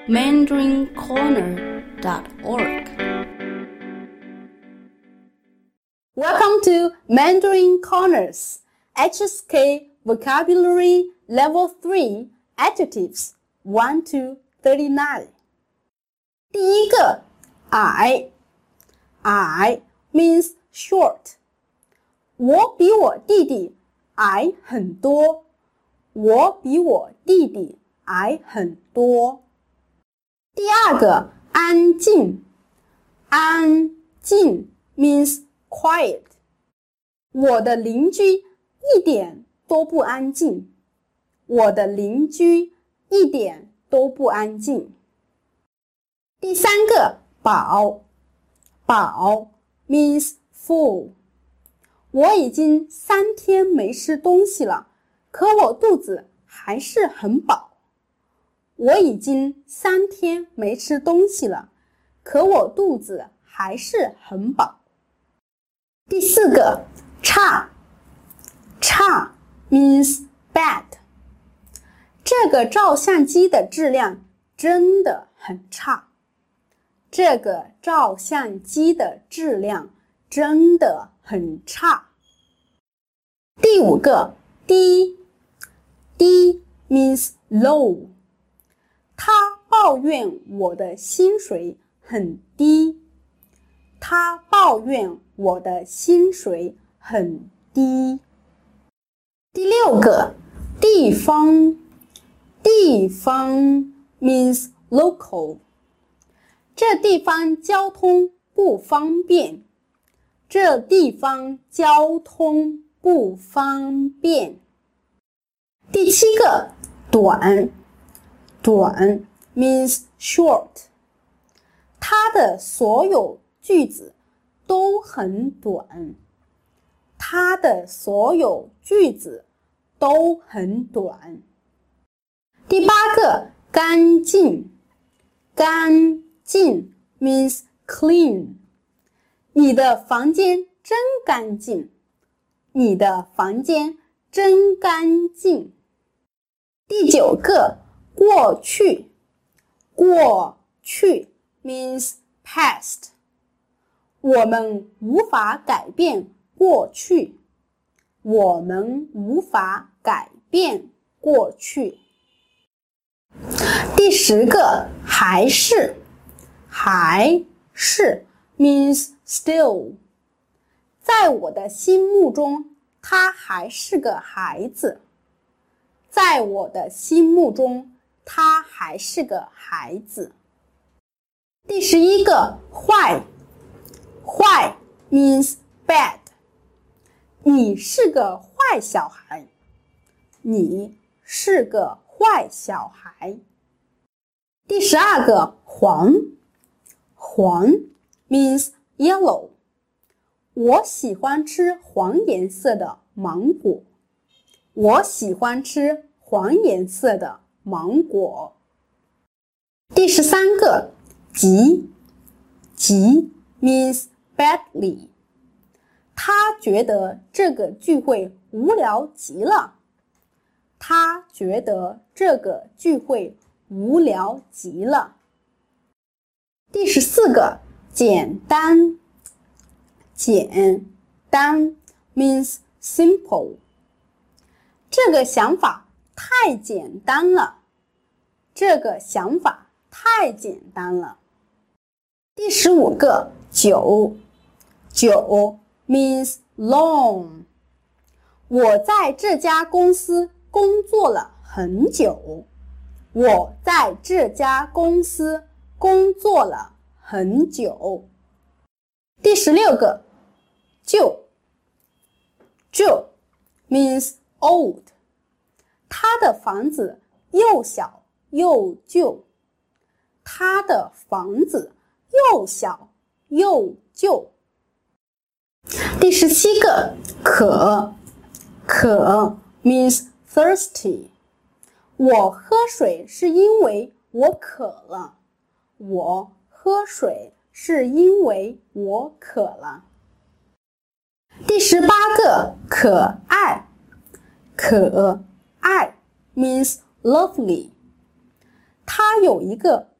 mandarincorner.org. Welcome to Mandarin Corners, HSK Vocabulary Level 3 Adjectives 1 to 39. 第一个 I means short. 我比我弟弟矮很多。我比我弟弟矮很多。第二个安静 means quiet. 我的邻居一点都不安静。我的邻居一点都不安静。第三个饱 means full. 我已经3天没吃东西了，可我肚子还是很饱。我已经3天没吃东西了，可我肚子还是很饱。第四个差 means bad. 这个照相机的质量真的很差。这个照相机的质量真的很差。第五个低 means low. 他抱怨我的薪水很低。他抱怨我的薪水很低。第六个地方 means local. 这地方交通不方便。这地方交通不方便。第七个短 means short. 它的所有句子都很短。它的所有句子都很短。第八个干净 means clean. 你的房间真干净。你的房间真干净。第九个过去 means past. 我们无法改变过去。我们无法改变过去。第10个还是 means still. 在我的心目中，他还是个孩子。在我的心目中，他还是个孩子。第11个坏 means bad. 你是个坏小孩。你是个坏小孩。第12个黄 means yellow. 我喜欢吃黄颜色的芒果。我喜欢吃黄颜色的芒果。第13个急 means badly. 他觉得这个聚会无聊极了。他觉得这个聚会无聊极了。第14个简单 means simple. 这个想法太简单了。这个想法太简单了。第15个久 means long. 我在这家公司工作了很久。我在这家公司工作了很久。第16个旧 means old. 他的房子又小又旧。他的房子又小又旧。第17个渴 means thirsty. 我喝水是因为我渴了。我喝水是因为我渴了。第18个可爱 means lovely. 他有一个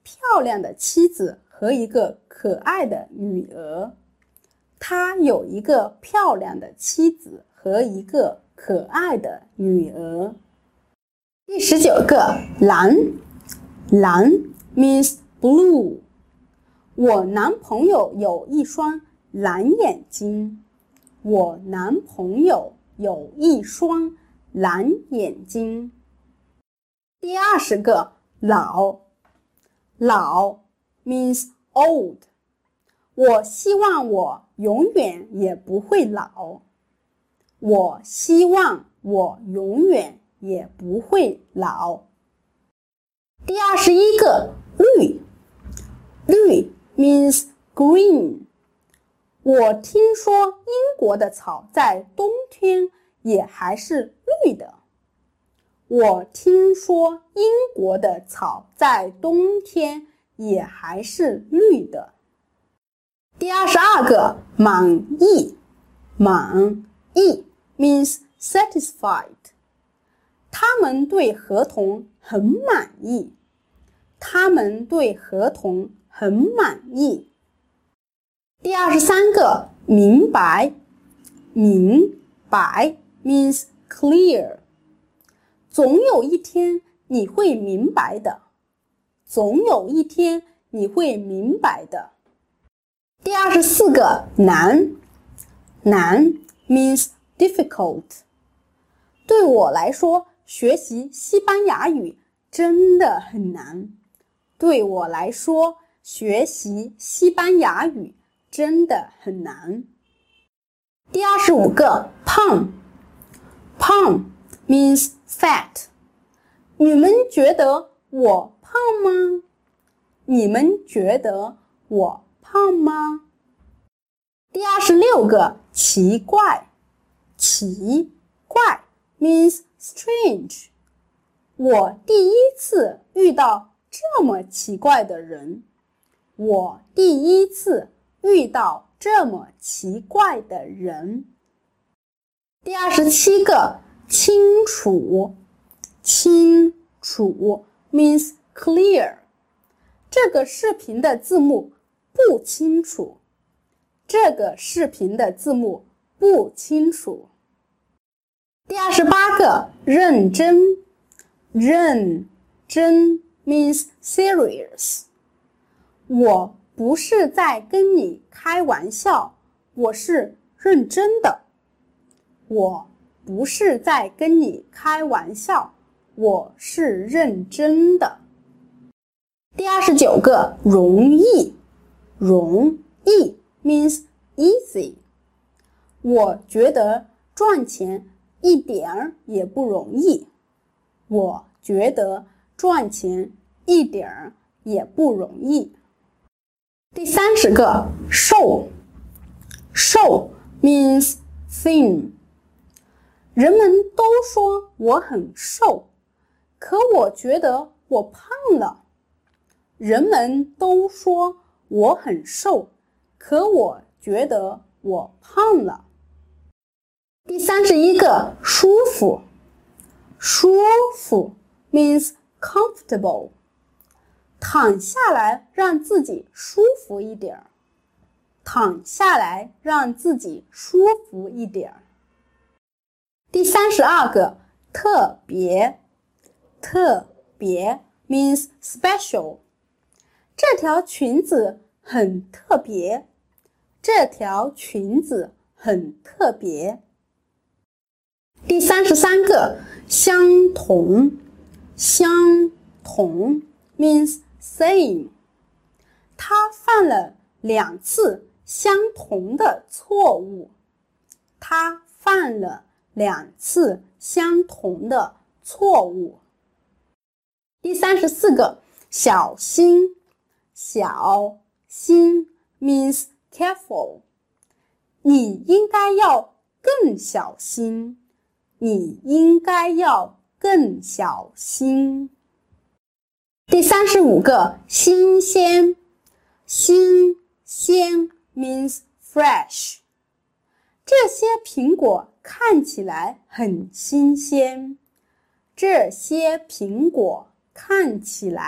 漂亮的妻子和一个可爱的女儿。他有一个漂亮的妻子和一个可爱的女儿。第19个，蓝。蓝 means blue。我男朋友有一双蓝眼睛。我男朋友有一双蓝眼睛。第20个，老。老 means old。我希望我永远也不会老。我希望我永远也不会老。第21个，绿。绿 means green。我听说英国的草在冬天也还是绿的。我听说英国的草在冬天也还是绿的。第22个，满意。满意 means satisfied。他们对合同很满意。他们对合同很满意。第23个，明白。明白 means clear。总有一天你会明白的。总有一天你会明白的。第24个，难。难 means difficult。对我来说，学习西班牙语真的很难。对我来说，学习西班牙语真的很难。第25个，胖。胖 means fat。你们觉得我胖吗？你们觉得我胖吗？第26个，奇怪。奇怪 means strange。我第一次遇到这么奇怪的人。我第一次遇到这么奇怪的人。第27个，清楚。清楚 means clear。这个视频的字幕不清楚。这个视频的字幕不清楚。第28个，认真。认真 means serious。我不是在跟你开玩笑，我是认真的。我不是在跟你开玩笑，我是认真的。第29个，容易。容易 means easy。我觉得赚钱一点儿也不容易。我觉得赚钱一点儿也不容易。第30个，瘦。瘦 means thin。人们都说我很瘦，可我觉得我胖了。人们都说我很瘦，可我觉得我胖了。第31个，舒服。舒服 means comfortable。躺下来让自己舒服一点。躺下来让自己舒服一点。第32个，特别。特别 means special。这条裙子很特别。这条裙子很特别。第33个，相同。相同 means same。他犯了2次相同的错误。他犯了2次相同的错误。第34个，小心。小心 means careful。你应该要更小心。你应该要更小心。第35个，新鲜。新鲜 means fresh。这些苹果看起来很新鲜。这些苹果看起来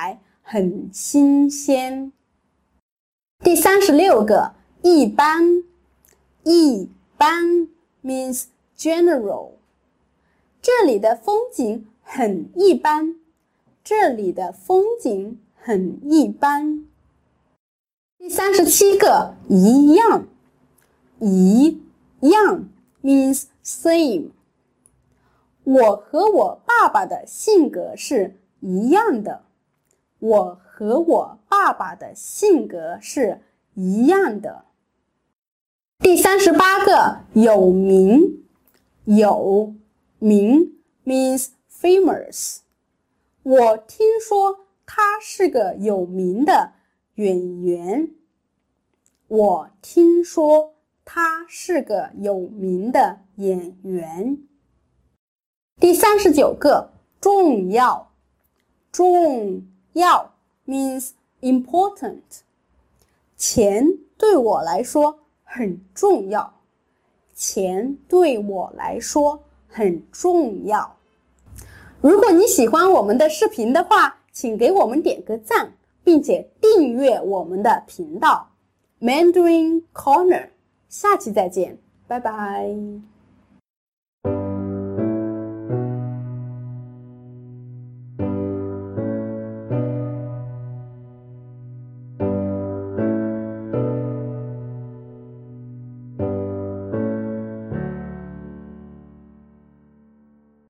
很新鲜。第36个，一般。一般 means general。这里的风景很一般。这里的风景很一般。第37个，一样。一样 means same。我和我爸爸的性格是一样的。我和我爸爸的性格是一样的。第38个，有名。有名 means famous。我听说他是个有名的演员。我听说他是个有名的演员。第39个，重要。重要 means important。钱对我来说很重要。钱对我来说很重要。如果你喜欢我们的视频的话，请给我们点个赞，并且订阅我们的频道 Mandarin Corner。下期再见，拜拜。